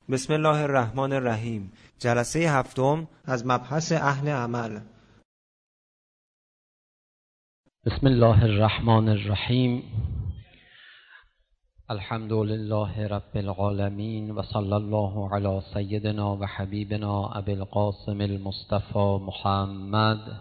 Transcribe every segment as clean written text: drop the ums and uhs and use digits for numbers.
بسم الله الرحمن الرحیم. جلسه هفتم از مبحث اهل عمل. بسم الله الرحمن الرحیم. الحمد لله رب العالمین و صلی الله علی سیدنا و حبیبنا ابی القاسم المصطفى محمد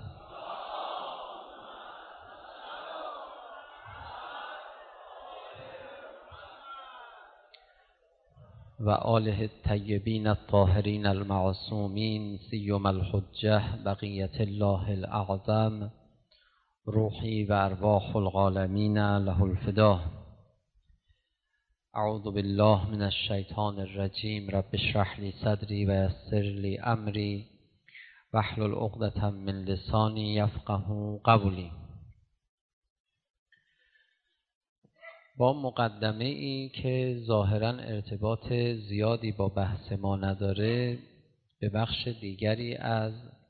و آله الطیبین الطاهرین المعصومین سیما الحجة بقیة الله الاعظم روحی و ارواح العالمین له الفدا. اعوذ بالله من الشیطان الرجیم. رب اشرح لی صدری و یسر لی امری واحلل عقدة من لسانی یفقهوا قولی. با مقدمه ای که ظاهراً ارتباط زیادی با بحث ما نداره، به بخش دیگری از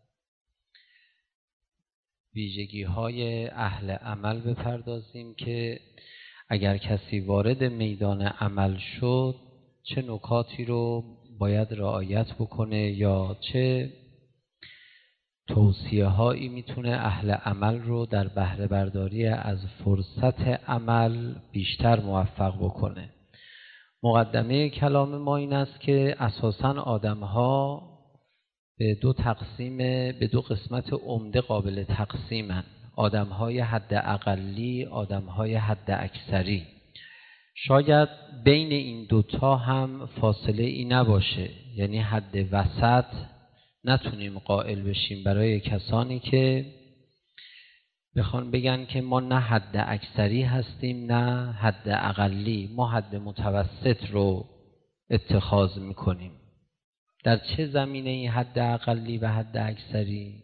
ویژگی‌های اهل عمل بپردازیم که اگر کسی وارد میدان عمل شد چه نکاتی رو باید رعایت بکنه یا چه توصیه هایی میتونه اهل عمل رو در بهره برداری از فرصت عمل بیشتر موفق بکنه. مقدمه کلام ما این است که اساساً آدم ها به دو قسمت عمده قابل تقسیمن: آدم های حد اقلی، آدم های حد اکثری. شاید بین این دوتا هم فاصله ای نباشه، یعنی حد وسط نتونیم قائل بشیم برای کسانی که بخوان بگن که ما نه حد اکثری هستیم نه حد اقلی، ما حد متوسط رو اتخاذ میکنیم. در چه زمینه این حد اقلی و حد اکثری؟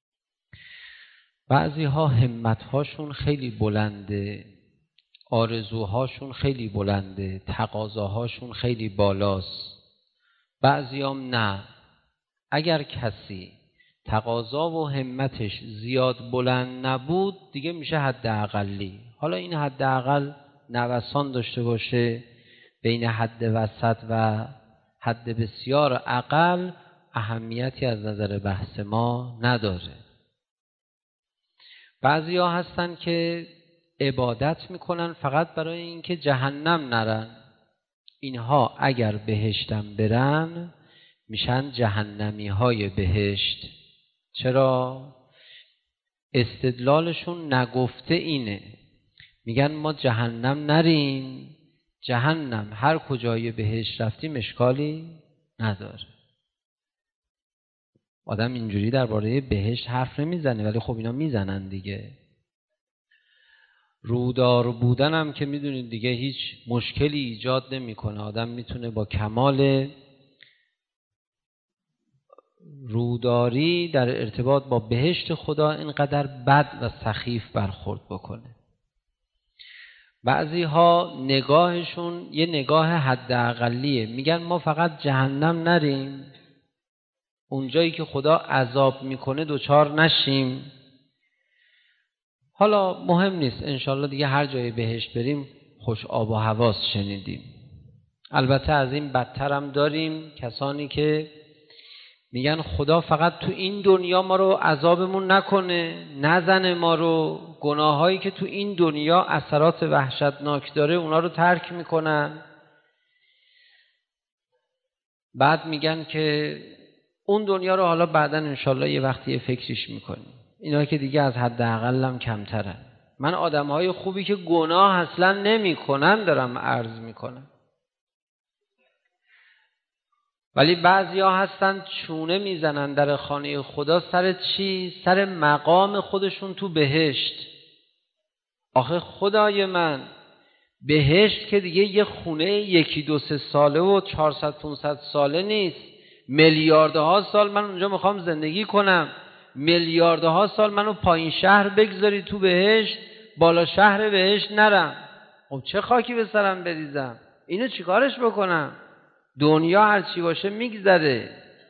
بعضی ها همت‌هاشون خیلی بلنده، آرزوهاشون خیلی بلنده، تقاضاهاشون خیلی بالاست. بعضی هم نه. اگر کسی تقاضا و همتش زیاد بلند نبود دیگه میشه حد اقلی. حالا این حد اقل نوسان داشته باشه بین حد وسط و حد بسیار اقل، اهمیتی از نظر بحث ما نداره. بعضی ها هستن که عبادت میکنن فقط برای اینکه جهنم نرن. اینها اگر بهشتم برن میشن جهنمی های بهشت. چرا؟ استدلالشون نگفته اینه، میگن ما جهنم نریم، جهنم هر کجای بهشت رفتیم اشکالی نداره. آدم اینجوری درباره بهشت حرف نمیزنه، ولی خب اینا میزنن دیگه. رودار بودن هم که میدونید دیگه هیچ مشکلی ایجاد نمیکنه. آدم میتونه با کمال روداری در ارتباط با بهشت خدا اینقدر بد و سخیف برخورد بکنه. بعضی ها نگاهشون یه نگاه حد اقلیه، میگن ما فقط جهنم نریم، اونجایی که خدا عذاب میکنه دوچار نشیم. حالا مهم نیست، انشالله دیگه هر جای بهشت بریم خوش آب و هواست شنیدیم. البته از این بدتر هم داریم کسانی که میگن خدا فقط تو این دنیا ما رو عذابمون نکنه، نزنه ما رو، گناهایی که تو این دنیا اثرات وحشتناک داره اونا رو ترک میکنن. بعد میگن که اون دنیا رو حالا بعداً انشالله یه وقتی یه فکریش میکنیم. اینا که دیگه از حد اقل هم کمترن. من آدمهای خوبی که گناه اصلا نمیکنن دارم عرض میکنم. ولی بعضیا هستن چونه میزنن در خانه خدا سر چی؟ سر مقام خودشون تو بهشت. آخه خدای من، بهشت که دیگه یه خونه 1-2-3 ساله و 400-500 ساله نیست، میلیاردها سال من اونجا میخوام زندگی کنم. میلیاردها سال منو پایین شهر بگذاری تو بهشت، بالا شهر بهشت نرم. خب چه خاکی به سرم بریزم؟ اینو چیکارش بکنم؟ دنیا هرچی باشه میگذره.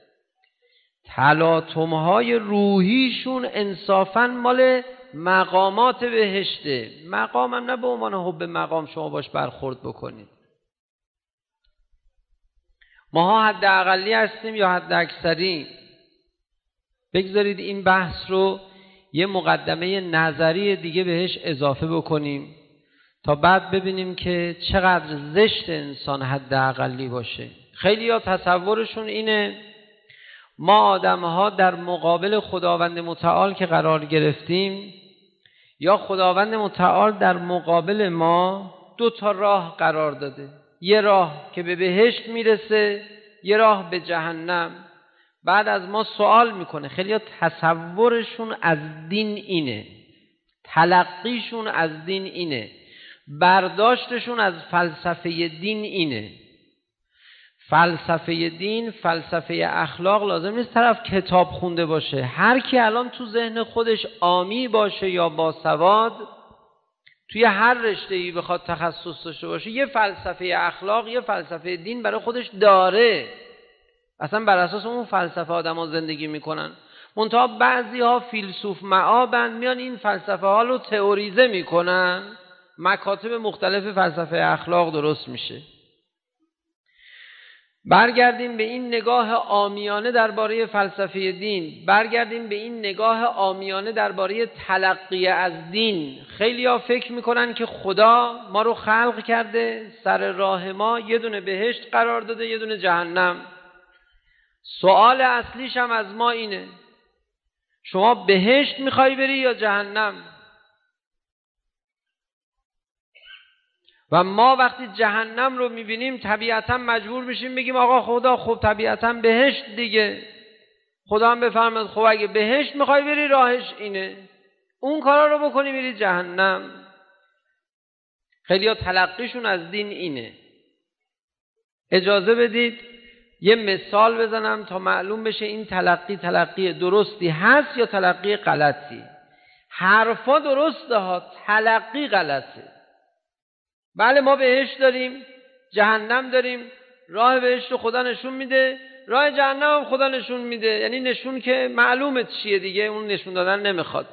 تلاطم‌های روحیشون انصافاً مال مقامات بهشته. مقامم نه به عنوان حب مقام شما باش برخورد بکنید. ماها حد اقلی هستیم یا حد اکثری؟ بگذارید این بحث رو یه مقدمه نظری دیگه بهش اضافه بکنیم تا بعد ببینیم که چقدر زشت انسان حد اقلی باشه. خیلی ها تصورشون اینه ما آدم‌ها در مقابل خداوند متعال که قرار گرفتیم یا خداوند متعال در مقابل ما 2 راه قرار داده، یه راه که به بهشت میرسه، یه راه به جهنم. بعد از ما سوال میکنه. خیلی ها تصورشون از دین اینه، تلقیشون از دین اینه، برداشتشون از فلسفه دین اینه. فلسفه دین، فلسفه اخلاق لازم نیست طرف کتاب خونده باشه. هر کی الان تو ذهن خودش عامی باشه یا باسواد، توی هر رشته‌ای بخواد تخصص داشته باشه، یه فلسفه اخلاق، یه فلسفه دین برای خودش داره. اصلا بر اساس اون فلسفه آدم‌ها زندگی میکنن. منتها بعضی‌ها فیلسوف معابن، میان این فلسفه ها رو تئوریزه میکنن، مکاتب مختلف فلسفه اخلاق درست میشه. برگردیم به این نگاه عامیانه درباره فلسفه دین، برگردیم به این نگاه عامیانه درباره تلقی از دین. خیلی‌ها فکر میکنن که خدا ما رو خلق کرده، سر راه ما یه دونه بهشت قرار داده، یه دونه جهنم. سوال اصلیش هم از ما اینه شما بهشت میخوای بری یا جهنم؟ و ما وقتی جهنم رو میبینیم طبیعتا مجبور میشیم بگیم آقا خدا خب طبیعتا بهشت دیگه. خدا هم بفرماد خب اگه بهشت میخوای بری راهش اینه، اون کارا رو بکنی میری جهنم. خیلی ها تلقیشون از دین اینه. اجازه بدید یه مثال بزنم تا معلوم بشه این تلقی درستی هست یا تلقی غلطی. حرفا درسته ها، تلقی غلطه. بله ما بهشت داریم، جهنم داریم، راه بهشت رو خدا نشون میده، راه جهنم هم خدا نشون میده. یعنی نشون که معلومه چیه دیگه، اون نشون دادن نمیخواد.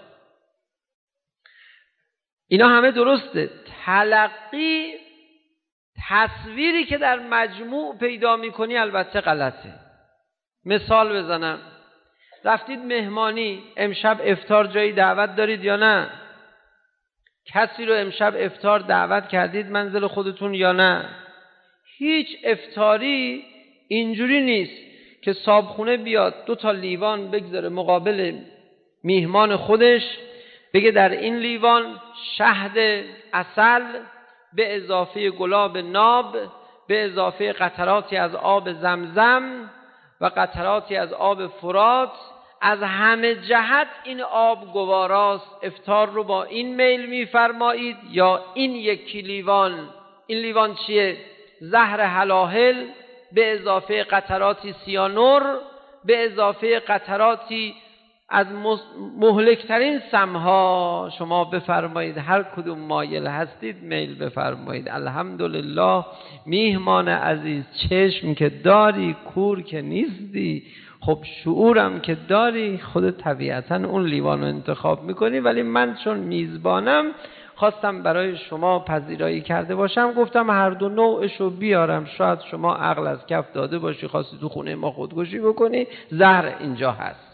اینا همه درسته. تلقی، تصویری که در مجموع پیدا میکنی البته غلطه. مثال بزنم. رفتید مهمانی، امشب افطار جایی دعوت دارید یا نه؟ کسی رو امشب افطار دعوت کردید منزل خودتون یا نه؟ هیچ افطاری اینجوری نیست که صابخونه بیاد 2 لیوان بگذاره مقابل میهمان خودش، بگه در این لیوان شهد عسل به اضافه گلاب ناب به اضافه قطراتی از آب زمزم و قطراتی از آب فرات، از همه جهت این آب گواراست، افطار رو با این میل میفرمایید. یا این 1 لیوان، این لیوان چیه؟ زهر هلاهل به اضافه قطراتی سیانور به اضافه قطراتی از مهلکترین سمها. شما بفرمایید هر کدوم مایل هستید میل بفرمایید. الحمدلله میهمان عزیز، چشم که داری کور که نیستی، خب شعورم که داری، خود طبیعتا اون لیوان رو انتخاب میکنی. ولی من چون میزبانم خواستم برای شما پذیرایی کرده باشم، گفتم هر 2 نوعشو بیارم. شاید شما عقل از کف داده باشی خواستی تو خونه ما خودکشی بکنی، زهر اینجا هست.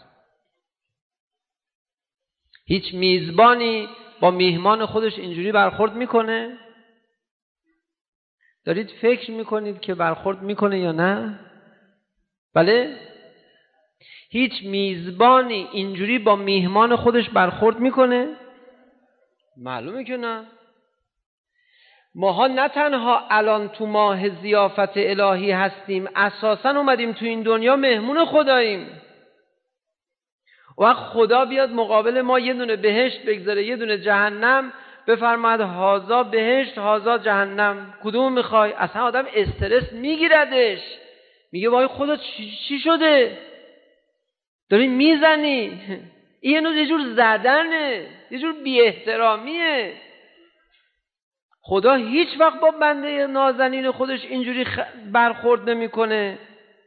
هیچ میزبانی با میهمان خودش اینجوری برخورد میکنه؟ دارید فکر میکنید که برخورد میکنه یا نه؟ بله؟ هیچ میزبانی اینجوری با میهمان خودش برخورد میکنه؟ معلومه که نه. ماها نه تنها الان تو ماه ضیافت الهی هستیم، اساساً اومدیم تو این دنیا مهمون خداییم. وقت خدا بیاد مقابل ما یه دونه بهشت بگذاره یه دونه جهنم، بفرماید هازا بهشت هازا جهنم، کدوم میخوای؟ اصلا آدم استرس میگیردش، میگه وای خدا چی شده؟ داری میزنی؟ این یه جور زدنه، یه جور بی احترامیه. خدا هیچ وقت با بنده نازنین خودش اینجوری برخورد نمیکنه.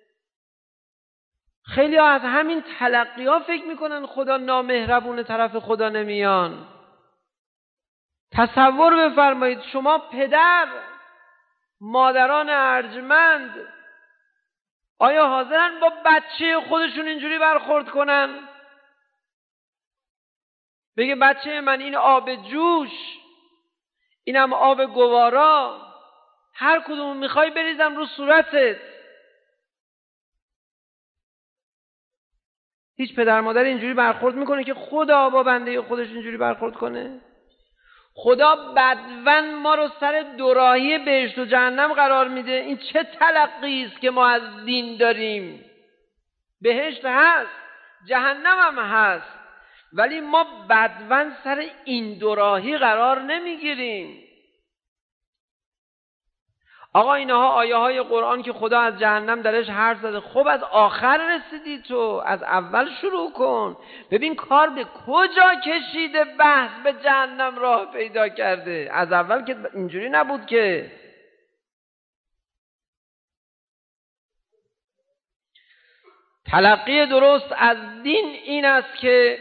خیلی ها از همین تلقی ها فکر میکنن خدا نامهربونه، طرف خدا نمیان. تصور بفرمایید شما پدر، مادران ارجمند آیا حاضرن با بچه خودشون اینجوری برخورد کنن؟ بگه بچه من این آب جوش، اینم آب گوارا، هر کدوم میخوای بریزم رو صورتت. هیچ پدر مادر اینجوری برخورد میکنه که خدا با بنده خودش اینجوری برخورد کنه؟ خدا بدون ما رو سر دوراهی بهشت و جهنم قرار میده. این چه تلقی است که ما از دین داریم؟ بهشت هست، جهنم هم هست، ولی ما بدون سر این دوراهی قرار نمیگیریم. آقا اینها آیه های قرآن که خدا از جهنم درش حرف زده. خب از آخر رسیدی تو، از اول شروع کن. ببین کار به کجا کشیده، بحث به جهنم راه پیدا کرده. از اول که اینجوری نبود که. تلقی درست از دین این است که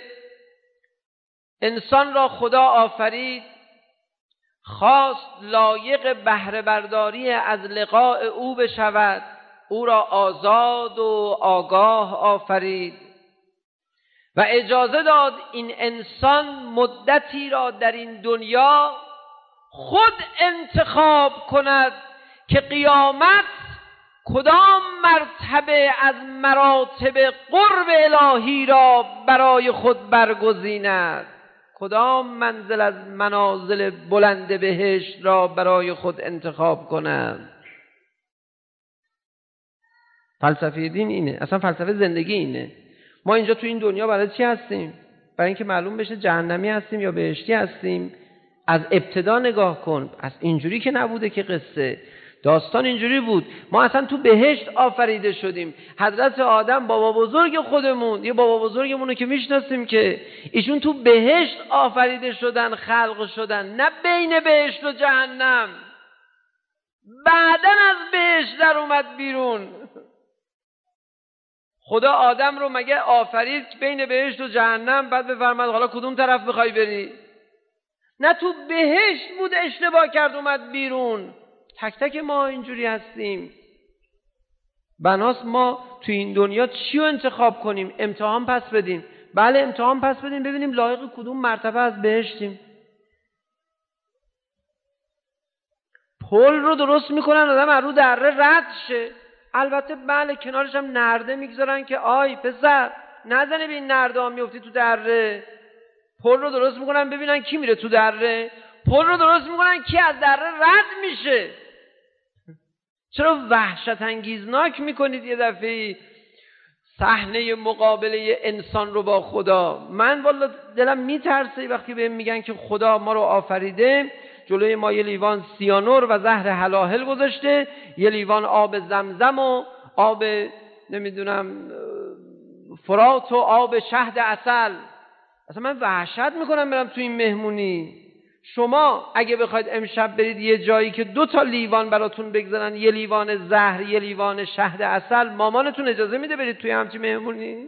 انسان را خدا آفرید، خواست لایق بهره برداری از لقاء او بشود، او را آزاد و آگاه آفرید و اجازه داد این انسان مدتی را در این دنیا خود انتخاب کند که قیامت کدام مرتبه از مراتب قرب الهی را برای خود برگزیند، کدام منزل از منازل بلند بهشت را برای خود انتخاب کند. فلسفه دین اینه، اصلا فلسفه زندگی اینه. ما اینجا تو این دنیا برای چی هستیم؟ برای اینکه معلوم بشه جهنمی هستیم یا بهشتی هستیم. از ابتدا نگاه کن، از اینجوری که نبوده که قصه داستان اینجوری بود. ما اصلا تو بهشت آفریده شدیم. حضرت آدم بابا بزرگ خودمون، یه بابا بزرگمونو که میشناسیم که ایشون تو بهشت آفریده شدن، خلق شدن، نه بین بهشت و جهنم. بعدن از بهشت در اومد بیرون. خدا آدم رو مگه آفرید بین بهشت و جهنم بعد بفرماد حالا کدوم طرف میخوای بری؟ نه، تو بهشت بود اشتباه کرد اومد بیرون. تک تک ما اینجوری هستیم. بناست ما تو این دنیا چی رو انتخاب کنیم؟ امتحان پس بدیم. بله امتحان پس بدیم ببینیم لایق کدوم مرتبه از بهشتیم. پل رو درست میکنن آدم از رو دره رد شه. البته بله کنارش هم نرده میگذارن که آی پسر نزنه به این نرده ها میفتی تو دره. پل رو درست میکنن ببینن کی میره تو دره. پل رو درست میکنن کی از دره رد میشه. چرا وحشت انگیزناک میکنید یه دفعه صحنه مقابله انسان رو با خدا؟ من والا دلم میترسه وقتی بهم میگن که خدا ما رو آفریده، جلوی ما یه لیوان سیانور و زهر هلاهل گذاشته، یه لیوان آب زمزم و آب نمیدونم فرات و آب شهد عسل. اصلا من وحشت میکنم برم تو این مهمونی. شما اگه بخواید امشب برید یه جایی که 2 لیوان براتون بگذارن، یه لیوان زهر یه لیوان شهد عسل، مامانتون اجازه میده برید توی همچین مهمونی؟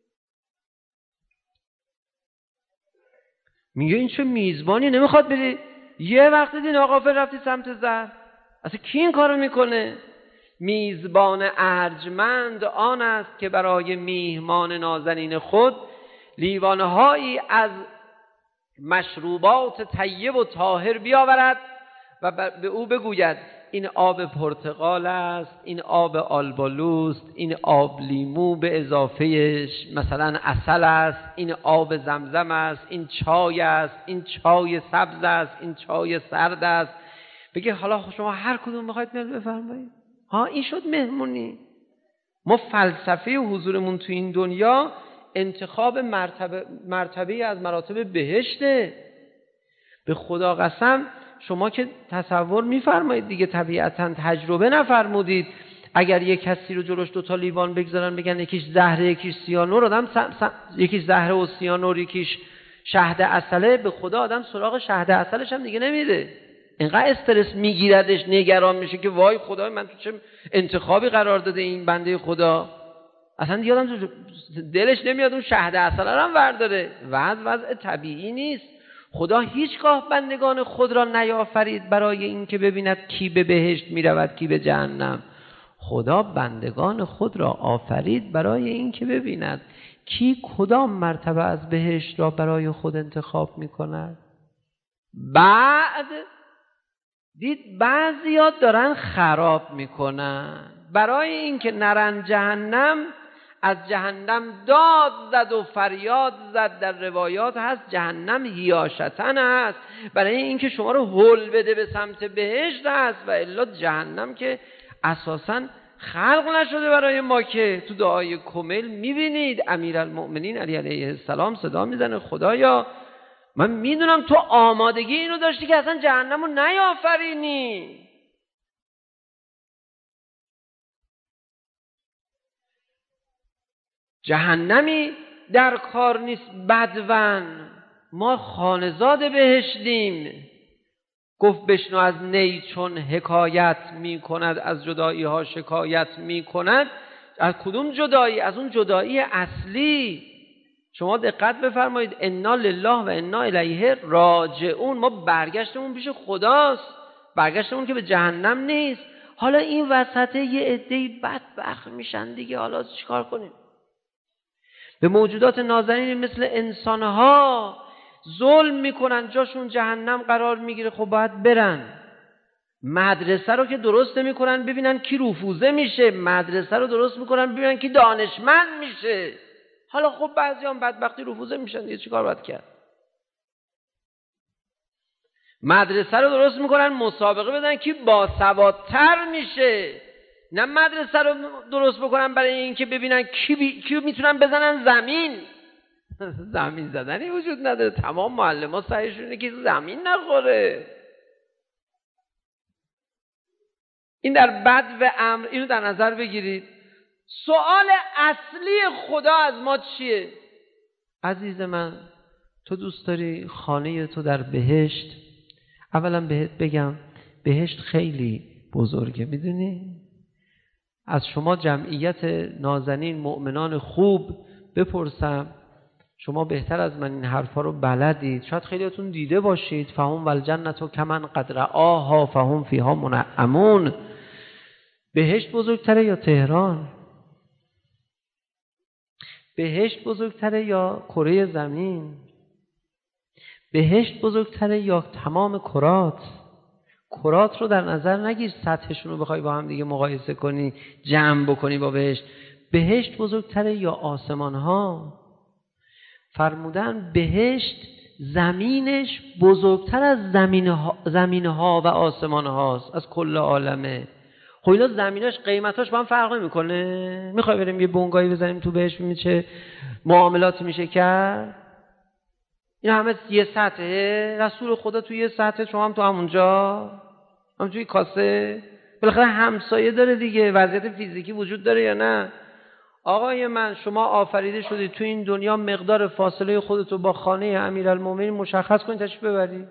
میگه این چه میزبانی، نمیخواد بری. یه وقت دین آقا رفتی سمت زهر. اصلا کی این کارو میکنه؟ میزبان ارجمند آن است که برای میهمان نازنین خود لیوانهایی از مشروبات طیب و طاهر بیاورد و به او بگوید این آب پرتقال است، این آب آلبالوست، این آب لیمو به اضافه مثلا عسل است، این آب زمزم است، این چای است، این چای سبز است، این چای سرد است. بگه حالا شما هر کدوم میخواید میاد بفرمایید. این شد مهمونی. ما فلسفه حضورمون تو این دنیا انتخاب مرتبه از مراتب بهشته. به خدا قسم شما که تصور میفرمایید دیگه، طبیعتا تجربه نفرمودید. اگر یک کسی رو جلوش 2 لیوان بگذارن بگن یکیش زهر یکیش سیانور، آدم یکیش زهر و سیانور یکیش شهد عسله، به خدا آدم سراغ شهد عسلش هم دیگه نمیره. اینقدر استرس میگیردش، نگران میشه که وای خدای من تو چه انتخابی قرار داده این بنده خدا. اصلا دیگه آدم تو دلش نمیاد اون شهد عسل رو هم برداره. وضع طبیعی نیست. خدا هیچگاه بندگان خود را نیافرید برای این که ببیند کی به بهشت میرود کی به جهنم. خدا بندگان خود را آفرید برای این که ببیند کی کدام مرتبه از بهشت را برای خود انتخاب میکند. بعد دید بعضیا دارن خراب میکنن، برای این که نرن جهنم از جهنم داد زد و فریاد زد. در روایات هست جهنم هیاشتن هست، برای این که شما رو هل بده به سمت بهشت هست، و الا جهنم که اساساً خلق نشده برای ما. که تو دعای کمیل میبینید امیرالمؤمنین علی علیه السلام صدا میزنه خدایا من میدونم تو آمادگی اینو داشتی که اصلا جهنم رو نیافرینی. جهنمی در کار نیست بدون، ما خانزاد بهشتیم. گفت بشنو از نی چون حکایت می کند، از جدایی ها شکایت می کند. از کدوم جدایی؟ از اون جدایی اصلی. شما دقت بفرمایید انا لله و انا الیه راجعون، ما برگشتمون پیش خداست، برگشتمون که به جهنم نیست. حالا این وسط یه عده‌ای بدبخت میشن دیگه، حالا چیکار کنیم؟ به موجودات نازنین مثل انسانها ظلم میکنن، جاشون جهنم قرار میگیره، خب باید برن. مدرسه رو که درست نمیکنن ببینن کی رفوزه میشه، مدرسه رو درست میکنن ببینن کی دانشمند میشه. حالا خب بعضی هم بدبختی رفوزه میشن دیگه، چیکار باید کرد؟ مدرسه رو درست میکنن مسابقه بدن کی باسوادتر میشه، نه مدرسه رو درست بکنن برای اینکه ببینن کی میتونن بزنن زمین. زمین زدنی وجود نداره، تمام معلم‌ها سعیشون اینه که زمین نخوره. این در بد و امر، اینو در نظر بگیرید. سوال اصلی خدا از ما چیه؟ عزیز من تو دوست داری خانه تو در بهشت؟ اولا بهت بگم بهشت خیلی بزرگه، میدونی؟ از شما جمعیت نازنین مؤمنان خوب بپرسم، شما بهتر از من این حرفا رو بلدید، شاید خیلیاتون دیده باشید. فهم والجنة کمن قد رآها فهم فیها منعمون. بهشت بزرگتره یا تهران؟ بهشت بزرگتره یا کره زمین؟ بهشت بزرگتره یا تمام کرات؟ کرات رو در نظر نگیر سطحشون رو بخوای با هم دیگه مقایسه کنی جمع بکنی با بهشت. بهشت بزرگتره یا آسمان ها؟ فرمودن بهشت زمینش بزرگتر از زمین ها و آسمان هاست، از کل عالمه. خب اینا زمیناش قیمتاش با هم فرق نمیکنه؟ میخوای بریم یه بنگاهی بزنیم تو بهشت ببینیم چه معاملاتی میشه کرد؟ این همه یه سطحه، رسول خدا تو یه سطحه، شما هم تو همونجا، هم توی کاسه. بالاخره همسایه داره دیگه، وضعیت فیزیکی وجود داره یا نه؟ آقای من شما آفریده شدید تو این دنیا مقدار فاصله خودتو با خانه امیرالمومنین مشخص کنید تشریف ببرید.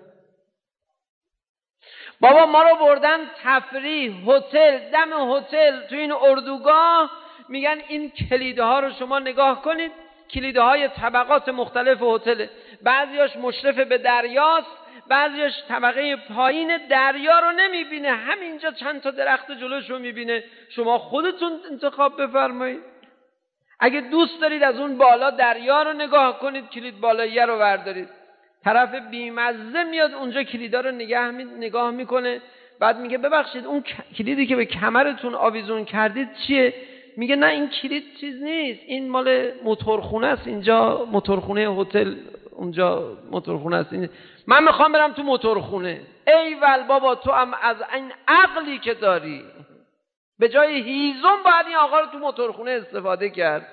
بابا ما رو بردن تفریح، هتل، دم هتل تو این اردوگاه، میگن این کلیدها رو شما نگاه کنید، کلیدهای طبقات مختلف هتل، بعضیاش مشرف به دریاست، بعضیاش طبقه پایین دریا رو نمیبینه، همینجا چند تا درخت جلوش رو میبینه. شما خودتون انتخاب بفرمایید. اگه دوست دارید از اون بالا دریا رو نگاه کنید، کلید بالاییه رو بردارید. طرف بیمزه میاد اونجا کلیدا رو نگاه میکنه، بعد میگه ببخشید اون کلیدی که به کمرتون آویزون کردید چیه؟ میگه نه این کلید چیز نیست، این مال موتورخونه است، اینجا موتورخونه هتل، اونجا موتورخونه است. من میخوام برم تو موتورخونه. ایول بابا تو هم از این عقلی که داری به جای هیزم باید این آقا رو تو موتورخونه استفاده کرد.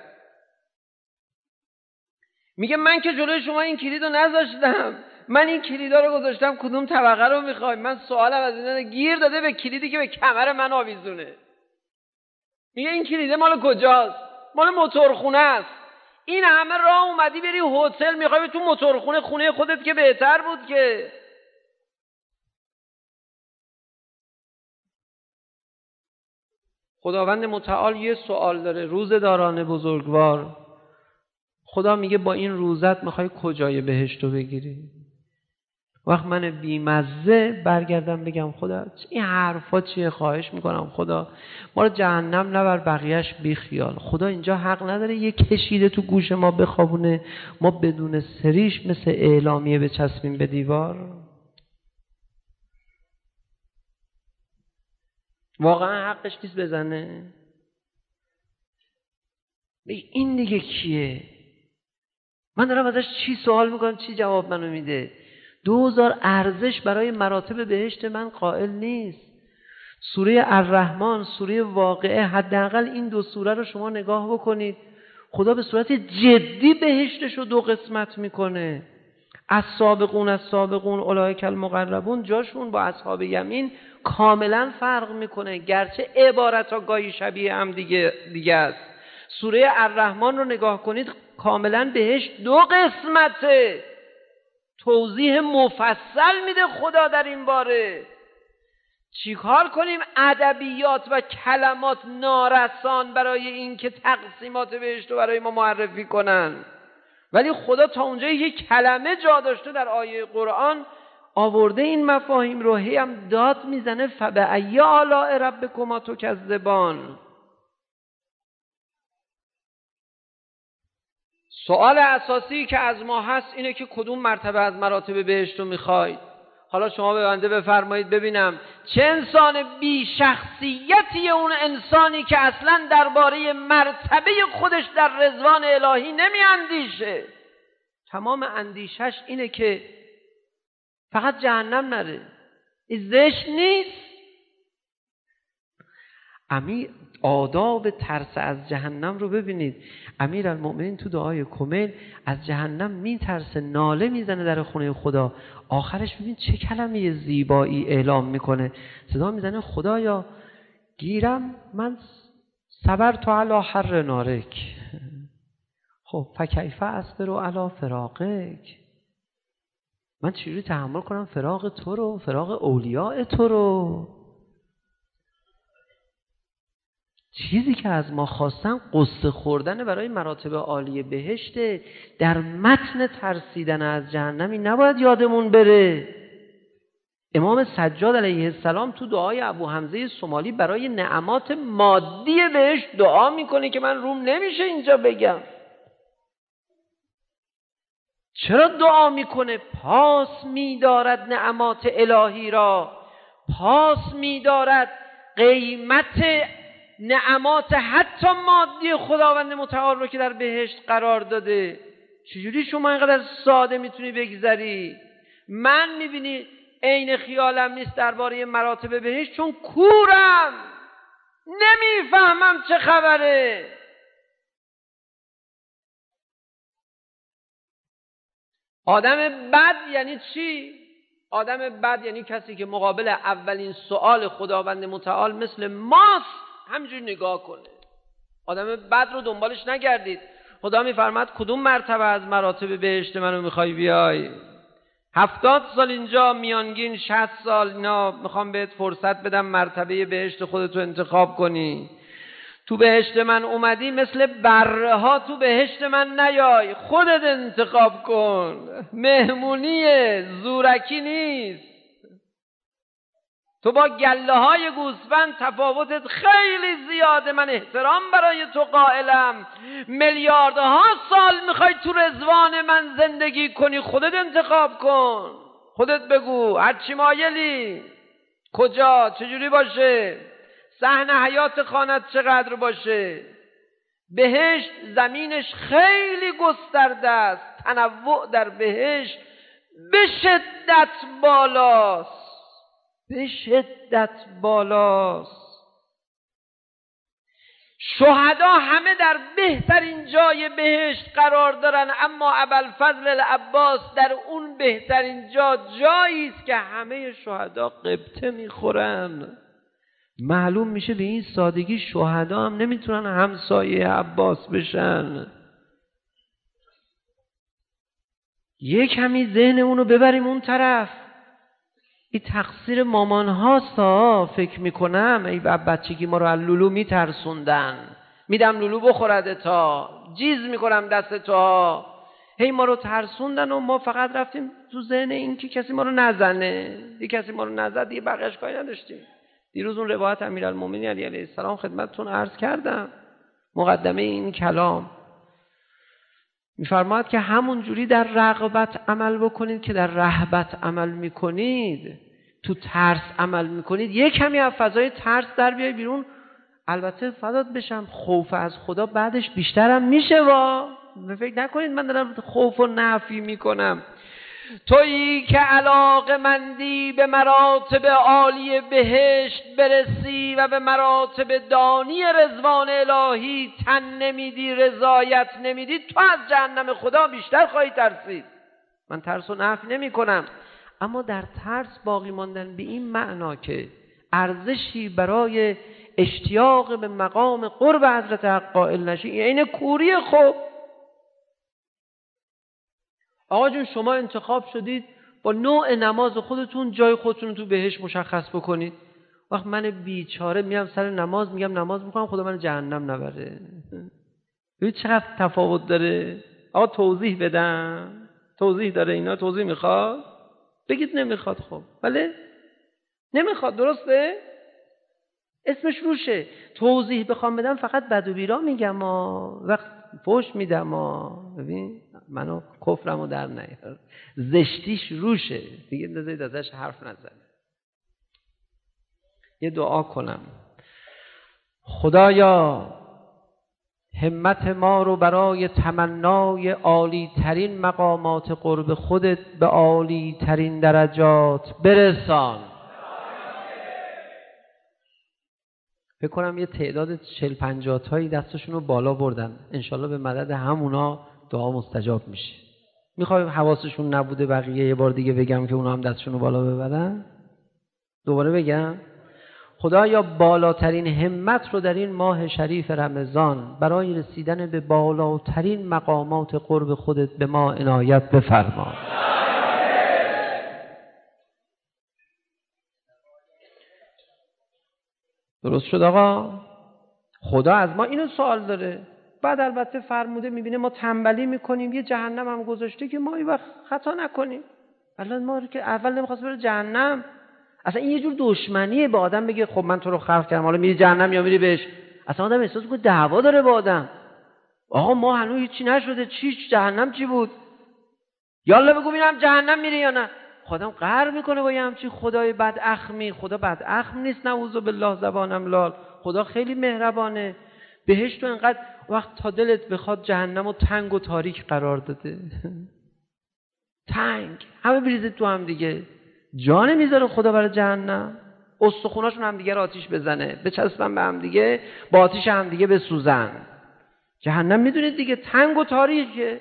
میگه من که جلوی شما این کلید رو نذاشتم، من این کلیدا رو گذاشتم کدوم طبقه رو میخوای؟ من سوالم از اینا گیر داده به کلیدی که به کمر من آویزونه. میگه این کلیده مال کجاست؟ مال موتورخونه است. این همه راه اومدی بری هتل، میخوای تو موتورخونه، خونه خودت که بهتر بود که. خداوند متعال یه سوال داره، روزداران بزرگوار. خدا میگه با این روزت میخوای کجای بهشتو بگیری؟ وقت من بیمزه برگردم بگم خدا این حرفا چیه، خواهش میکنم خدا ما رو جهنم نبر، بقیهش بی خیال. خدا اینجا حق نداره یه کشیده تو گوش ما بخوابونه، ما بدون سریش مثل اعلامیه بچسبیم به دیوار؟ واقعا حقش نیست بزنه؟ این دیگه کیه؟ من دارم ازش چی سوال میکنم چی جواب منو میده؟ 2000 ارزش برای مراتب بهشت من قائل نیست. سوره الرحمن، سوره واقعه، حداقل این 2 سوره رو شما نگاه بکنید، خدا به صورت جدی بهشتش رو 2 قسمت میکنه. السابقون اولئک المقربون جاشون با اصحاب یمین کاملا فرق میکنه، گرچه عبارت‌ها گاهی شبیه هم دیگه است. سوره الرحمن رو نگاه کنید، کاملا بهشت 2 قسمته، توضیح مفصل میده خدا در این باره. چیکار کنیم ادبیات و کلمات نارسان برای این که تقسیمات بهشت رو برای ما معرفی کنن؟ ولی خدا تا اونجا یک کلمه جا داشته در آیه قرآن آورده این مفاهیم رو، هی هم داد میزنه فبأی آلاء ربکما تکذبان. سوال اساسی که از ما هست اینه که کدوم مرتبه از مراتب بهشت رو میخواید؟ حالا شما به بنده بفرمایید ببینم چه انسان بی شخصیتی اون انسانی که اصلا درباره مرتبه خودش در رضوان الهی نمی اندیشه، تمام اندیشش اینه که فقط جهنم نره. این زشت نیست؟ آداب ترس از جهنم رو ببینید. امیرالمؤمنین تو دعای کمیل از جهنم میترسه، ناله میزنه در خونه خدا. آخرش ببین چه کلمه زیبایی اعلام میکنه، صدا میزنه خدایا گیرم من صبرت علی حر نارک. خب فکیف اصبر علی فراقک، من چجوری تحمل کنم فراق تو رو، فراق اولیاء تو رو؟ چیزی که از ما خواستن قصه خوردن برای مراتب عالی بهشته، در متن ترسیدن از جهنمی نباید یادمون بره. امام سجاد علیه السلام تو دعای ابو حمزه سومالی برای نعمات مادی بهشت دعا میکنه که من روم نمیشه اینجا بگم. چرا دعا میکنه؟ پاس میدارد نعمات الهی را، پاس میدارد قیمت نعمات حتی مادی خداوند متعال رو که در بهشت قرار داده. چجوری شما اینقدر ساده میتونی بگذری؟ من میبینی عین خیالم نیست درباره مراتب بهشت، چون کورم نمیفهمم چه خبره. آدم بد یعنی چی؟ آدم بد یعنی کسی که مقابل اولین سؤال خداوند متعال مثل ماست همینجوری نگاه کنه. آدم بد رو دنبالش نگردید. خدا میفرماد کدوم مرتبه از مراتب بهشت منو میخوای بیای؟ 70 سال اینجا، میانگین 60 سال، اینا میخوام بهت فرصت بدم مرتبه بهشت خودتو انتخاب کنی. تو بهشت من اومدی مثل بره ها تو بهشت من نیای، خودت انتخاب کن. مهمونیه، زورکی نیست. تو با گله های گوسفند تفاوتت خیلی زیاده، من احترام برای تو قائلم. میلیاردها سال میخوای تو رضوان من زندگی کنی، خودت انتخاب کن. خودت بگو هرچی مایلی، کجا، چجوری باشه، صحن حیات خانت چقدر باشه. بهشت زمینش خیلی گسترده است، تنوع در بهشت به شدت بالاست، به شدت بالاست. شهدا همه در بهترین جای بهشت قرار دارن، اما ابوالفضل العباس در اون بهترین جایی است که همه شهدا غبطه میخورن. معلوم میشه به این سادگی شهدا هم نمیتونن همسایه عباس بشن. یک کمی ذهن اونو ببریم اون طرف. این تقصیر مامان هاستا. فکر میکنم ای بچگی ما رو از لولو میترسوندن، میدم لولو بخورده تا جیز میکنم دست تو، هی ما رو ترسوندن و ما فقط رفتیم تو ذهن این که کسی ما رو نزنه. یه کسی ما رو نزد دیگه بقیه‌اش کاری نداشتیم. دیروز اون روایت امیرالمومنین علی علیه السلام خدمتتون عرض کردم، مقدمه این کلام می‌فرماید که همون جوری در رغبت عمل بکنید که در رهبت عمل می‌کنید. تو ترس عمل می‌کنید، یک کمی از فضای ترس در بیای بیرون. البته فدات بشم خوف از خدا بعدش بیشترم میشه. فکر نکنید من دارم خوف و نفی میکنم. تویی که علاقه‌مندی به مراتب عالی بهشت برسی و به مراتب دانی رضوان الهی تن نمیدی، رضایت نمیدی، تو از جهنم خدا بیشتر خواهی ترسید. من ترس و نفی نمی کنم، اما در ترس باقی ماندن به این معنا که ارزشی برای اشتیاق به مقام قرب حضرت حق قائل نشی، این کوری. خوب آقا جون شما انتخاب شدید با نوع نماز خودتون جای خودتون تو بهشت مشخص بکنید. وقت من بیچاره میام سر نماز میگم نماز میکنم خدا من جهنم نبره. ببین چقدر تفاوت داره. آقا توضیح بدم؟ توضیح داره اینا؟ توضیح میخواد؟ بگید نمیخواد. خب بله نمیخواد، درسته؟ اسمش روشه. توضیح بخوام بدم فقط بد و بیرا میگم وقت فوش میدم ببین منو کفرمو در نیار، زشتیش روشه دیگه، نذارید ازش حرف نزنه. یه دعا کنم. خدایا همت ما رو برای تمنای عالی ترین مقامات قرب خودت به عالی ترین درجات برسان. فکر کنم یه تعداد 40-50 تایی دستشون رو بالا بردن. انشالله به مدد همونا دعا مستجاب میشه. میخوای حواسشون نبوده بقیه یه بار دیگه بگم که اونا هم دستشون رو بالا ببرن؟ دوباره بگم؟ خدایا بالاترین همت رو در این ماه شریف رمضان برای رسیدن به بالاترین مقامات قرب خودت به ما عنایت بفرما. درست شد آقا؟ خدا از ما اینو سوال داره. بعد البته فرموده میبینه ما تنبلی میکنیم، یه جهنم هم گذاشته که ما این وقت خطا نکنیم. الان ما که اول نمیخواست بره جهنم، اصلا این یه جور دشمنیه با آدم بگه خب من تو رو خلق کردم حالا میری جهنم یا میری بهش. اصلا آدم احساس میکنه دعوا داره با آدم. آقا ما هنوز هیچی نشده، چی جهنم چی بود؟ یالا بگو ببینم جهنم میری یا نه. خودم قهر میکنه با یه همچین خدای بد اخمی. خدا بد اخم نیست، نعوذ بالله زبانم لال. خدا خیلی مهربانه. بهشت تو انقدر وقت تا دلت بخواد جهنم و تنگ و تاریک قرار داده. تنگ همه بریزید تو هم دیگه. جان میذاره خدا برای جهنم. استخوناشون هم دیگه رو آتیش بزنه، بچسبن به هم دیگه، با آتیش هم دیگه بسوزن. جهنم میدونید دیگه تنگ و تاریکه،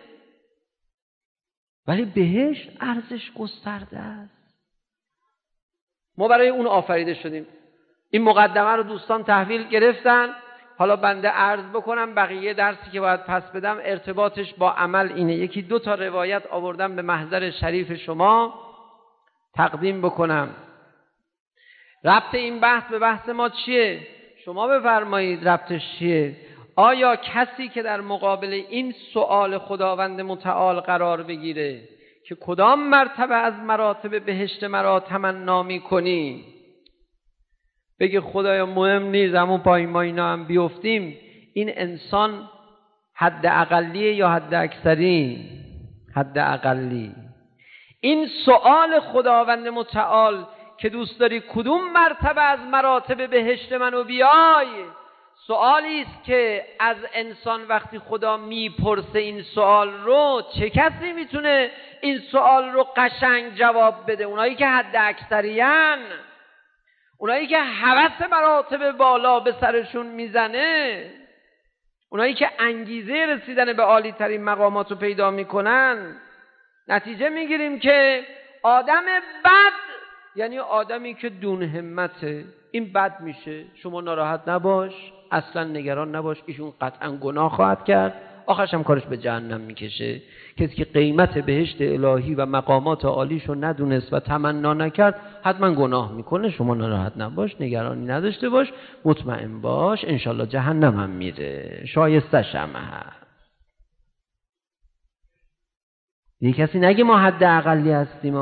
ولی بهشت ارزش گسترده است. ما برای اون آفریده شدیم. این مقدمه رو دوستان تحویل گرفتن. حالا بنده عرض بکنم بقیه درسی که باید پس بدم ارتباطش با عمل اینه. 1-2 تا روایت آوردم به محضر شریف شما تقدیم بکنم. ربط این بحث به بحث ما چیه؟ شما بفرمایید ربطش چیه؟ آیا کسی که در مقابل این سؤال خداوند متعال قرار بگیره که کدام مرتبه از مراتب بهشت مرا تمنا می‌کنی، بگه خدایا مهم نیست همون پایین ما اینا هم بیفتیم، این انسان حد اقلیه یا حد اکثری؟ حد اقلی. این سؤال خداوند متعال که دوست داری کدوم مرتبه از مراتب بهشت منو بیای، سؤالی است که از انسان وقتی خدا میپرسه این سؤال رو، چه کسی میتونه این سؤال رو قشنگ جواب بده؟ اونایی که حد اکثریان، اونایی که هوس مراتب بالا به سرشون میزنه، اونایی که انگیزه رسیدن به عالی ترین مقامات رو پیدا میکنن. نتیجه میگیریم که آدم بد یعنی آدمی که دون همته. این بد میشه، شما ناراحت نباش، اصلا نگران نباش، ایشون قطعا گناه خواهد کرد، آخرش هم کارش به جهنم میکشه. کسی که قیمت بهشت الهی و مقامات عالیشو ندونست و تمنا نکرد حتما گناه میکنه. شما ناراحت نباش، نگرانی نداشته باش، مطمئن باش انشالله جهنم هم میره، شایستش هم هست. یه کسی نگه ما حد اقلی هستیم.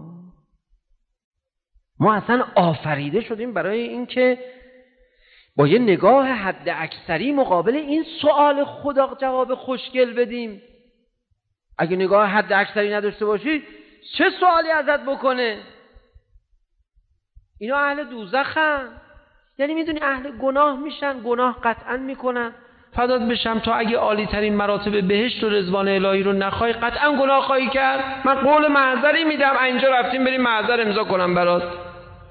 ما اصلا آفریده شدیم برای این که با یه نگاه حد اکثری مقابل این سوال خدا جواب خوشگل بدیم. اگه نگاه حد اکثری نداشته باشی چه سوالی ازت بکنه؟ اینا اهل دوزخن. یعنی میدونی اهل گناه میشن، گناه قطعا میکنن. فدات بشم تو اگه عالی ترین مراتب بهشت و رضوان الهی رو نخوای قطعا گناه خواهی کرد. من قول معذری میدم اینجا رفتیم بریم معذر امضا کنم برات،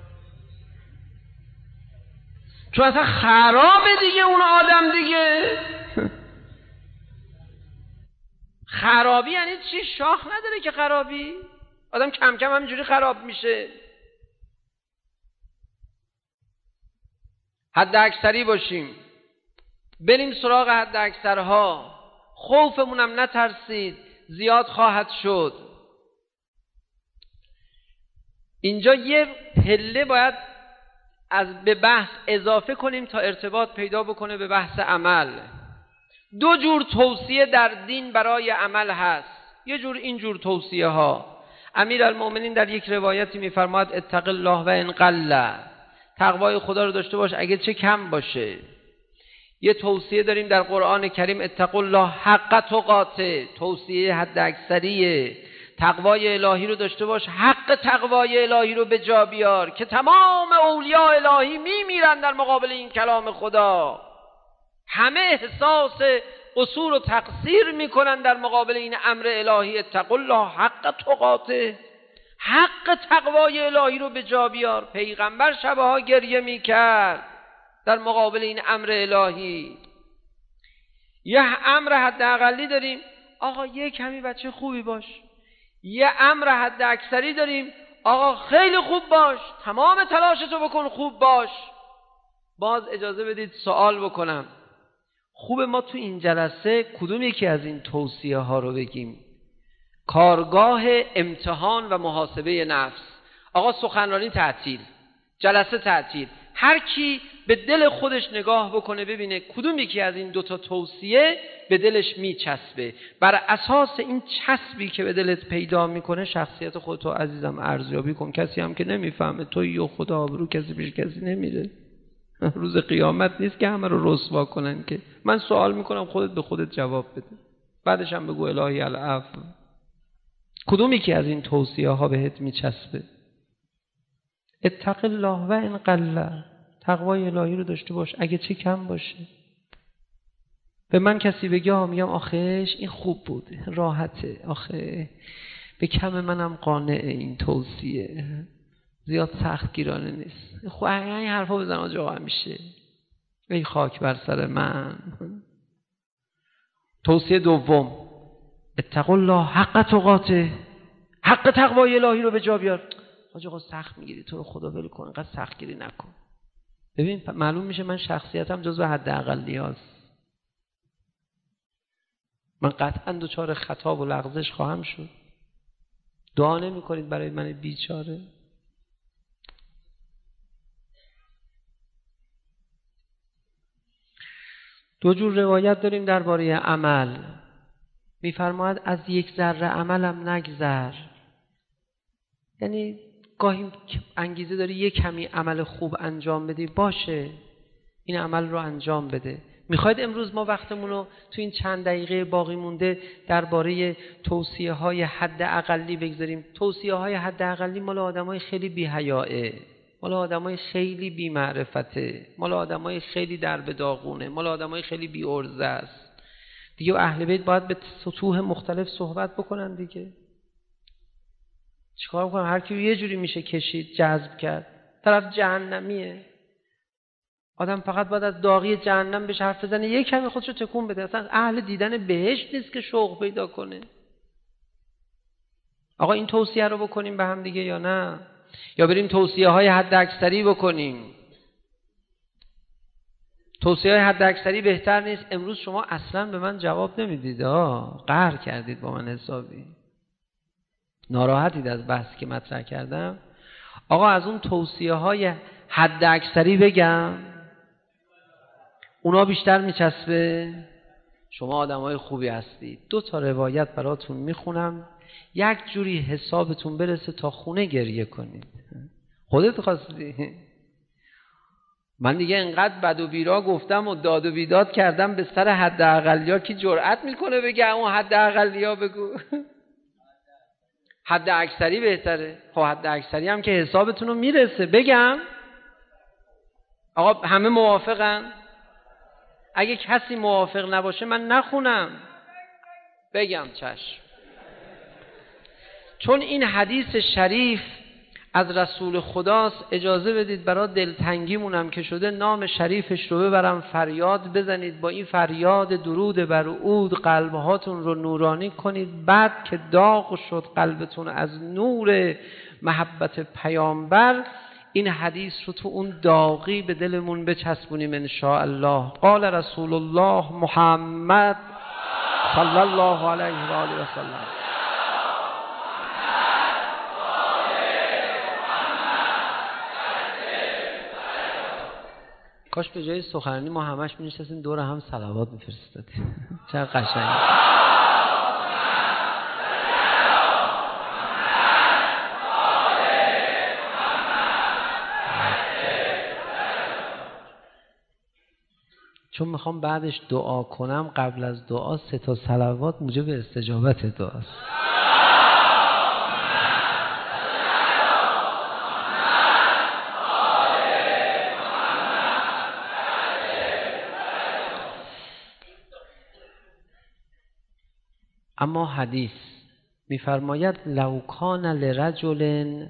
چون اصلا خرابه دیگه اون آدم دیگه. خرابی یعنی چی؟ شاخ نداره که خرابی. آدم کم کم همینجوری خراب میشه. حد اکثری باشیم، بریم سراغ حد اکثرها. خوفمونم نترسید، زیاد خواهد شد. اینجا یه پله باید به بحث اضافه کنیم تا ارتباط پیدا بکنه به بحث عمل. دو جور توصیه در دین برای عمل هست. یه جور این جور توصیه ها. امیرالمومنین در یک روایتی میفرماید اتق الله و ان قل، تقوای خدا رو داشته باش اگه چه کم باشه. یه توصیه داریم در قرآن کریم اتقوا الله حق تقاته، توصیه حد اکثریه. تقوای الهی رو داشته باش، حق تقوای الهی رو به جا بیار که تمام اولیاء الهی میمیرن در مقابل این کلام خدا. همه احساس قصور و تقصیر میکنن در مقابل این امر الهی اتقوا الله حق تقاته. حق تقوای الهی رو به جا بیار. پیغمبر شبها گریه میکرد در مقابل این امر الهی. یه امر حد اقلی داریم، آقا یه کمی بچه خوبی باش. یه امر حد اکثری داریم، آقا خیلی خوب باش، تمام تلاشتو بکن خوب باش. باز اجازه بدید سوال بکنم، خوب ما تو این جلسه کدوم یکی از این توصیه ها رو بگیم؟ کارگاه امتحان و محاسبه نفس. آقا سخنرانی تعطیل، جلسه تعطیل. هر کی به دل خودش نگاه بکنه ببینه کدوم یکی از این دوتا توصیه به دلش میچسبه. بر اساس این چسبی که به دلت پیدا میکنه شخصیت خودتو عزیزم ارزیابی کن. کسی هم که نمیفهمه تویی و خدا آبرو کسی پیش کسی نمیره. روز قیامت نیست که همه رو رسوا کنن که. من سوال میکنم خودت به خودت جواب بده، بعدش هم بگو الهی العفو. کدوم یکی از این توصیه ها بهت میچسبه؟ اتق الله و ان قل، تقوای الهی رو داشته باش اگه چه کم باشه. به من کسی بگه میگم آخش این خوب بود، راحته، آخه به کم منم قانعه، این توصیه زیاد سخت گیرانه نیست. خب این حرفا بزن آجا همیشه ای خاک بر سر من. توصیه دوم اتقوا الله حق تقاته، حق تقوای الهی رو به جا بیار. آقا سخت میگیری، تو رو خدا ول کن، اینقدر سخت گیری نکن. ببین معلوم میشه من شخصیتم جزو حد اقلی هست. من قطعا دچار خطا و لغزش خواهم شد. دعا نمی کنید برای من بیچاره؟ دو جور روایت داریم درباره عمل. میفرماید از یک ذره عملم نگذر. یعنی گاهی انگیزه داری یک کمی عمل خوب انجام بدی، باشه این عمل رو انجام بده. میخواید امروز ما وقتمون رو تو این چند دقیقه باقی مونده درباره توصیه های حد اقلی بگذاریم؟ توصیه های حد اقلی مال آدمای خیلی بی حیائه، مال آدمای خیلی بی معرفته، مال آدمای خیلی درب داغونه، مال آدمای خیلی بی ارزه است دیگه. اهل بیت باید به سطوح مختلف صحبت بکنن دیگه. چیکار کنم؟ هر کی یه جوری میشه کشید، جذب کرد. طرف جهنمیه، آدم فقط باید از داغی جهنم بهش حرف بزنه، یه کمی خودشو تکون بده. اصلا اهل دیدن بهشت نیست که شوق پیدا کنه. آقا این توصیه رو بکنیم به هم دیگه یا نه؟ یا بریم توصیه های حد اکثری بکنیم؟ توصیه های حد اکثری بهتر نیست؟ امروز شما اصلا به من جواب نمیدید، قهر کردید با من حسابی، ناراحتید از بحثی که مطرح کردم. آقا از اون توصیه های حد اکثری بگم، اونا بیشتر میچسبه؟ شما آدمای خوبی هستید. 2 تا روایت براتون میخونم یک جوری حسابتون برسه تا خونه گریه کنید. خودت خواستی. من دیگه انقدر بد و بیرا گفتم و داد و بیداد کردم به سر حد اقلیا کی جرأت میکنه بگه اون حد اقلیا بگو؟ حد اکثری بهتره. خب حد اکثری هم که حسابتون رو میرسه. بگم آقا همه موافقن؟ اگه کسی موافق نباشه من نخونم. بگم چشم. چون این حدیث شریف از رسول خداست، اجازه بدید برای دلتنگیمونم که شده نام شریفش رو ببرم فریاد بزنید، با این فریاد درود بر عود قلبهاتون رو نورانی کنید. بعد که داغ شد قلبتون از نور محبت پیامبر، این حدیث رو تو اون داغی به دلمون بچسبونیم ان شاء الله. قال رسول الله محمد صلی الله علیه و آله و سلم. کاش به جای سخنرانی ما همش می‌نشستیم دور هم صلوات می‌فرستادیم. چه قشنگ. چون میخوام بعدش دعا کنم، قبل از دعا 3 تا صلوات موجب استجابت دعاست. اما حدیث میفرماید لو کان لرجل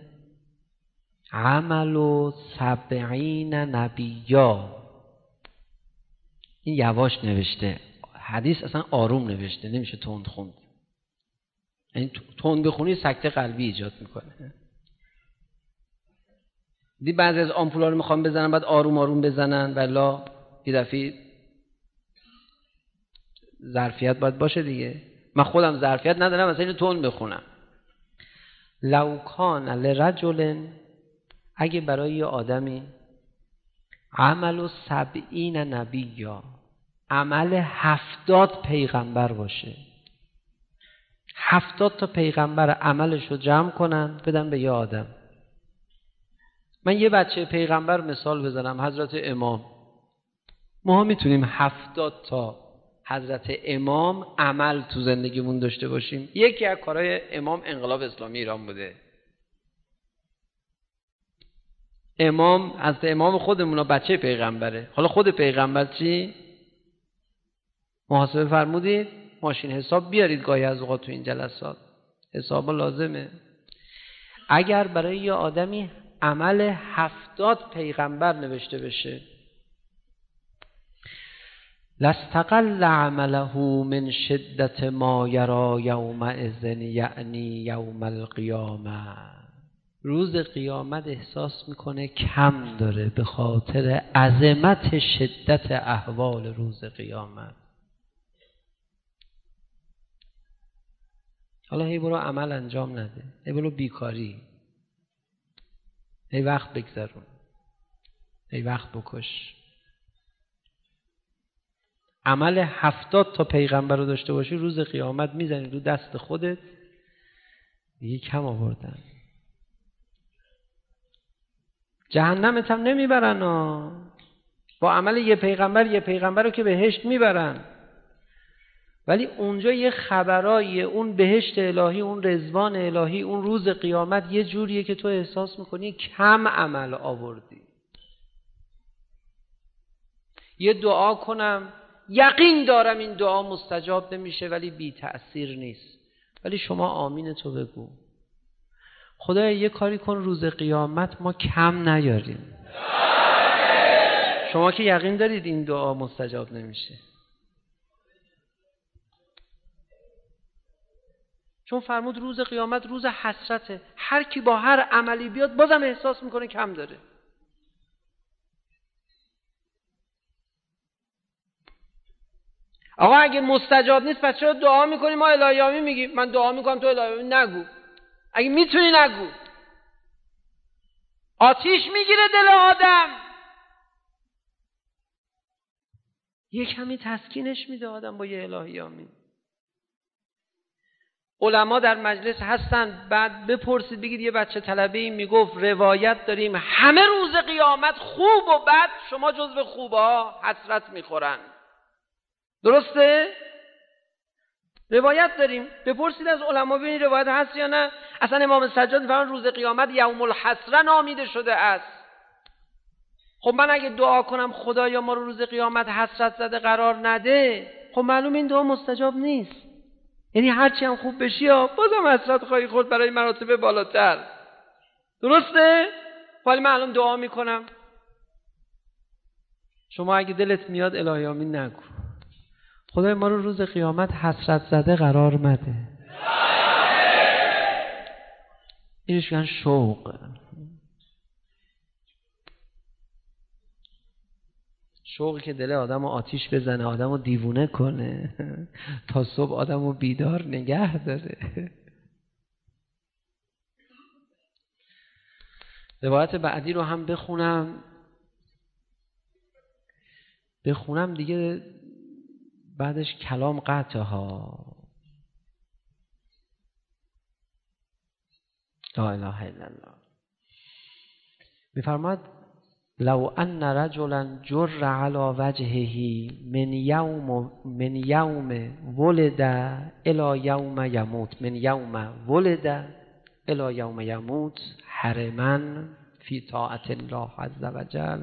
عمل 70 نبیا. این یواش نوشته، حدیث اصلا آروم نوشته، نمیشه تند خوند. یعنی تند بخونی سکته قلبی ایجاد میکنه. دی بعضی از آمپولا رو میخوام بزنن بعد آروم آروم بزنن، والا یه دفعه ظرفیت باید باشه دیگه. من خودم ظرفیت ندارم مثلا اینو تند بخونم. لو کان لرجل، اگه برای یه آدمی عمل 70 نبیا، عمل 70 پیغمبر باشه، 70 تا پیغمبر عملش رو جمع کنن بدن به یه آدم. من یه بچه پیغمبر مثال بزنم، حضرت امام. ما میتونیم 70 تا حضرت امام عمل تو زندگیمون داشته باشیم. یکی از کارهای امام انقلاب اسلامی ایران بوده. امام از امام خودمون بچه پیغمبره. حالا خود پیغمبر چی؟ محاسبه فرمودید ماشین حساب بیارید گاهی از اوقات تو این جلسات، حساب لازمه. اگر برای یه آدمی عمل 70 پیغمبر نوشته بشه، لاستقل عمله من شدت ما یرا یومئذ، یعنی یوم القیامه. روز قیامت احساس میکنه کم داره به خاطر عظمت شدت احوال روز قیامت. حالا هی برو عمل انجام نده، هی برو بیکاری، هی وقت بگذرون، هی وقت بکش. عمل 70 تا پیغمبر رو داشته باشی، روز قیامت میزنی رو دست خودت دیگه کم آوردن. جهنمت هم نمیبرن با عمل یه پیغمبر رو که بهشت میبرن، ولی اونجا یه خبرای اون بهشت الهی، اون رضوان الهی، اون روز قیامت یه جوریه که تو احساس میکنی کم عمل آوردی. یه دعا کنم یقین دارم این دعا مستجاب نمیشه ولی بی تأثیر نیست، ولی شما آمین تو بگو. خدایا یه کاری کن روز قیامت ما کم نیاریم. شما که یقین دارید این دعا مستجاب نمیشه، چون فرمود روز قیامت روز حسرته. هر کی با هر عملی بیاد بازم احساس میکنه کم داره. آقا اگه مستجاب نیست پس چرا دعا میکنی؟ ما الهیامی میگیم. من دعا میکنم تو الهیامی نگو. اگه میتونی نگو. آتیش میگیره دل آدم. یه کمی تسکینش میده آدم با یه الهیامی. علما در مجلس هستن، بعد بپرسید بگید یه بچه طلبه‌ای میگفت روایت داریم همه روز قیامت خوب و بد شما جزو خوبا حسرت میخورن. درسته؟ روایت داریم، بپرسید از علما ببینید روایت هست یا نه. اصلا امام سجاد میفرمان روز قیامت یوم الحسره نامیده شده است. خب من اگه دعا کنم خدایا ما رو روز قیامت حسرت زده قرار نده، خب معلوم این دعا مستجاب نیست. یعنی هرچی هم خوب بشی بازم حسرت خواهی خورد برای مراتب بالاتر. درسته؟ ولی من الان دعا میکنم، شما اگه دلت میاد الهی آمین نگو، خدای ما رو روز قیامت حسرت زده قرار مده. اینش میگن شوق. شوقی که دل آدم رو آتیش بزنه، آدم رو دیوونه کنه، تا صبح آدم رو بیدار نگه داره. روایت بعدی رو هم بخونم دیگه، بعدش کلام قطع ها. لا اله الا الله. میفرماد لو ان رجلا جر على وجهه من یوم ولد الى یوم یموت، من یوم ولد الى یوم یموت حرما فی طاعت الله عز وجل.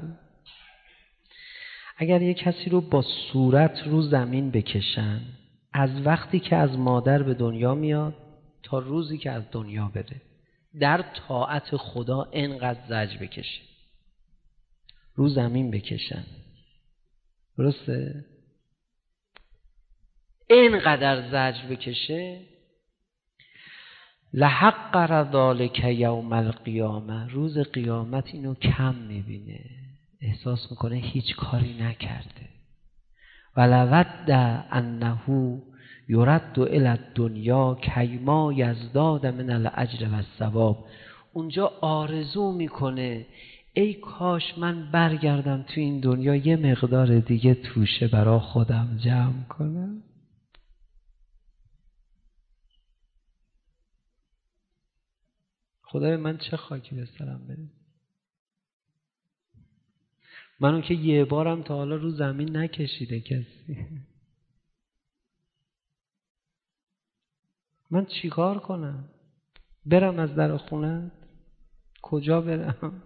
اگر یک کسی رو با صورت رو زمین بکشن از وقتی که از مادر به دنیا میاد تا روزی که از دنیا بره، در طاعت خدا اینقدر زجر بکشه، رو زمین بکشن، درسته؟ اینقدر زجر بکشه، لحقر ذلک یوم القیامه، روز قیامت اینو کم میبینه، احساس میکنه هیچ کاری نکرده. ولود انه یرد الی الدنیا کیما یزداد من الاجر و الثواب، اونجا آرزو میکنه ای کاش من برگردم تو این دنیا یه مقدار دیگه توشه برا خودم جمع کنم. خدای من چه خاکی به سرم بده، منو که یه بارم تا حالا رو زمین نکشیده کسی. من چیکار کنم؟ برم از در خونه؟ کجا برم؟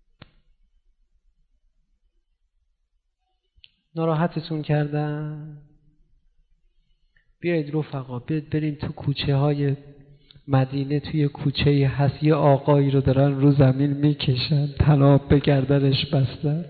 ناراحتتون کردم؟ بیایید رفقا، بیایید بریم تو کوچه های مدینه، توی کوچه هست یه آقایی رو دارن رو زمین میکشن، طناب به گردنش بستن.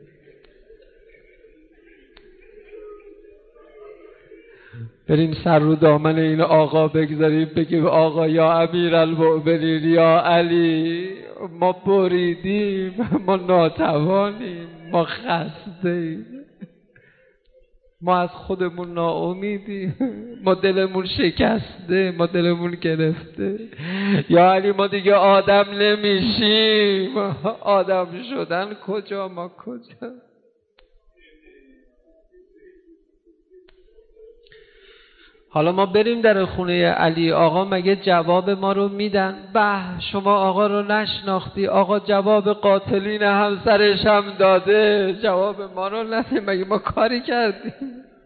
بریم سر رو دامن این آقا بگذاریم، بگیم آقا یا امیرالمؤمنین یا علی، ما بریدیم، ما ناتوانیم، ما خسته‌ایم، ما از خودمون ناامیدیم، ما دلمون شکسته، ما دلمون گرفته، یا علی ما دیگه آدم نمیشیم. آدم شدن کجا، ما کجا؟ حالا ما بریم در خونه علی، آقا مگه جواب ما رو میدن؟ به شما آقا رو نشناختی، آقا جواب قاتلین همسرش هم داده، جواب ما رو نده، مگه ما کاری کردیم؟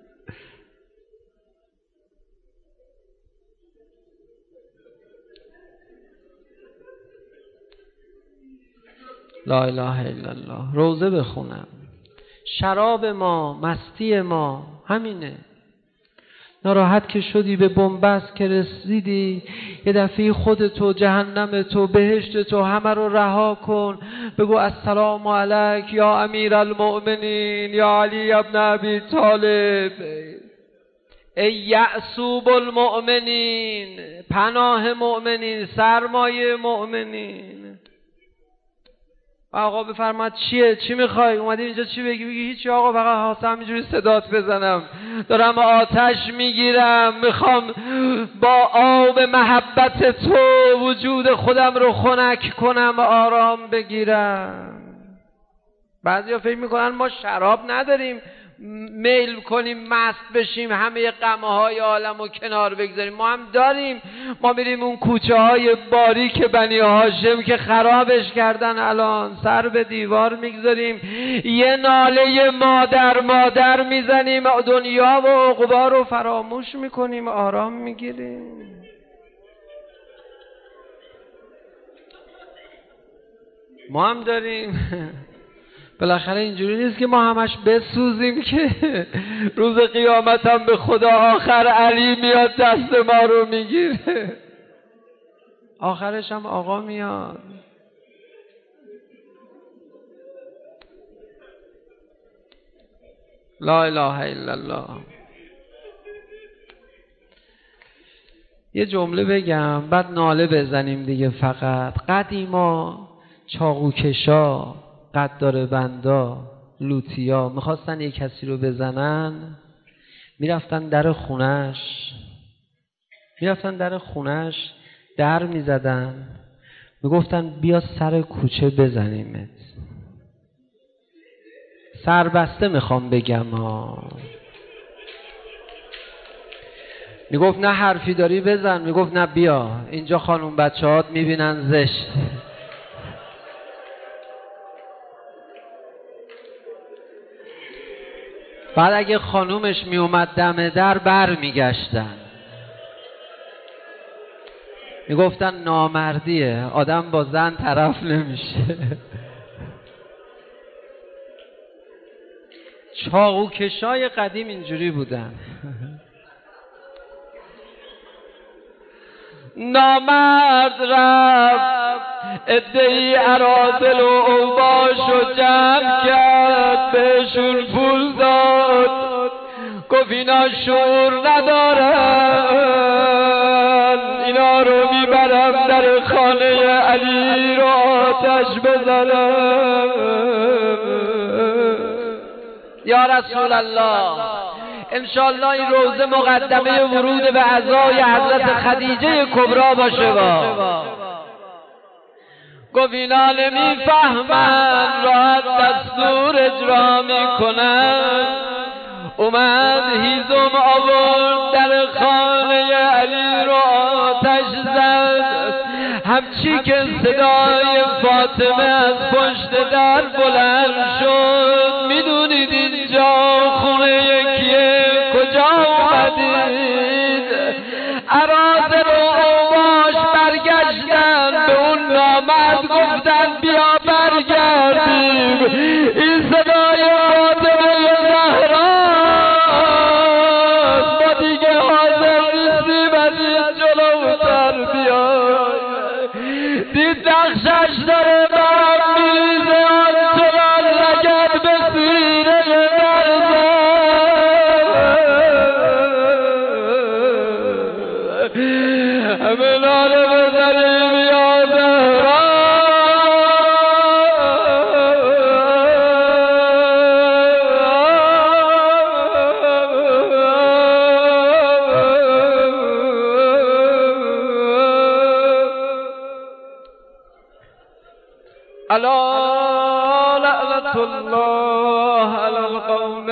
لا اله الا الله. روزه بخونم، شراب ما، مستی ما همینه. ناراحت که شدی به بنبست که رسیدی، یه دفعه خودتو، جهنمتو، بهشتتو همه رو رها کن، بگو السلام علیک یا امیرالمؤمنین یا علی ابن ابی طالب، ای یعصوب المؤمنین، پناه مؤمنین، سرمایه مؤمنین. آقا بفرماد چیه؟ چی میخوای؟ اومدی اینجا چی بگی؟ بگی هیچی آقا، فقط حاصل همینجوری صدات بزنم، دارم آتش میگیرم، میخوام با آب محبت تو وجود خودم رو خنک کنم، آرام بگیرم. بعضیا فکر میکنن ما شراب نداریم، میل کنیم مست بشیم، همه غم‌های عالم رو کنار بگذاریم. ما هم داریم، ما میریم اون کوچه های باریک بنی هاشم که خرابش کردن، الان سر به دیوار میگذاریم، یه ناله مادر میزنیم، دنیا و عقبا رو فراموش میکنیم، آرام میگیریم. ما هم داریم. بالاخره اینجوری نیست که ما همش بسوزیم که روز قیامت هم به خدا آخر علی میاد دست ما رو میگیره، آخرش هم آقا میاد. لا اله الا الله. یه جمله بگم بعد ناله بزنیم دیگه. فقط قدیما چاقوکشا، قدار بندا، لوتیا میخواستن یه کسی رو بزنن، میرفتن در خونش در میزدن، میگفتن بیا سر کوچه بزنیمت. سربسته میخوام بگم میگفت نه حرفی داری بزن، میگفت نه بیا اینجا خانوم بچه‌هات میبینن زشت. بعد اگه خانومش میومد دم در بر میگشتن، میگفتن نامردیه، آدم با زن طرف نمیشه. چاقوکشای قدیم اینجوری بودن. نامرد رفت ادهی اراذل و اوباش و جمع کرد، بهشون پول داد، گفت اینا شعور ندارن، اینا رو میبرم در خانه علی رو آتش بزنم. یا رسول الله، انشالله این روزه مقدمه ورود به عزای حضرت خدیجه کبرا باشه. گفت اینا نمیفهمن، راحت دستور اجرا میکنن. اومد هیزم آورد در خانه علی رو آتش زد. همچی که صدای فاطمه از پشت در بلند شد، میدونید اینجا خونه یکیه، کجا اومدید؟ اراذل و اوباش برگشتن به اون نامرد، گفتن بیا برگردیم، این صدای فاطمه زهراست، ما دیگه حاضر نیستیم از این جلوتر بیای. دید نقشش داره برم میریزه، آنچنان لگد به سینه همه ناله بزنیم یا زهرا. الا لعنت الله علی القوم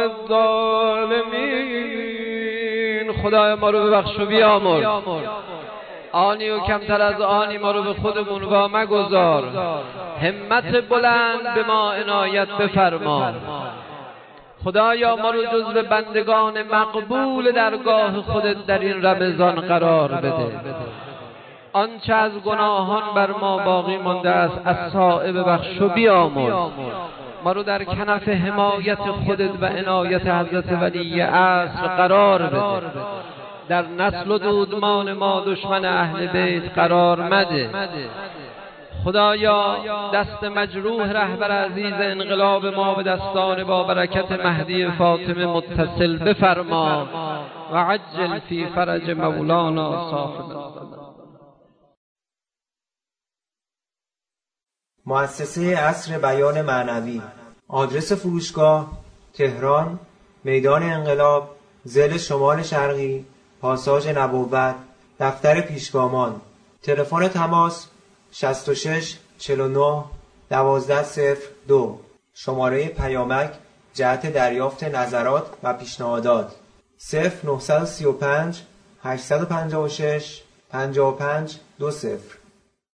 الظالمین. خدای ما رو ببخش و بیامرز، آنی و کمتر از آنی ما رو به خودمون وا مگذار، همت بلند به ما عنایت بفرما. خدایا ما رو جزو بندگان مقبول درگاه خودت در این رمضان قرار بده. آنچه از گناهان بر ما باقی مانده است از صائب بخش و بیامرز. ما رو در کنف حمایت خودت و عنایت حضرت ولی عصر قرار بده. در نسل و دودمان ما دشمن اهل بیت قرار مده. خدایا دست مجروح رهبر عزیز انقلاب ما به دستان با برکت مهدی فاطمه متصل بفرما و عجل فی فرج مولانا صاحب. مؤسسه عصر بیان معنوی. آدرس فروشگاه: تهران، میدان انقلاب، ضلع شمال شرقی، پاساژ نبوت، دفتر پیشگامان. تلفن تماس 66 49 12 02. شماره پیامک جهت دریافت نظرات و پیشنهادات 0935 856 55 20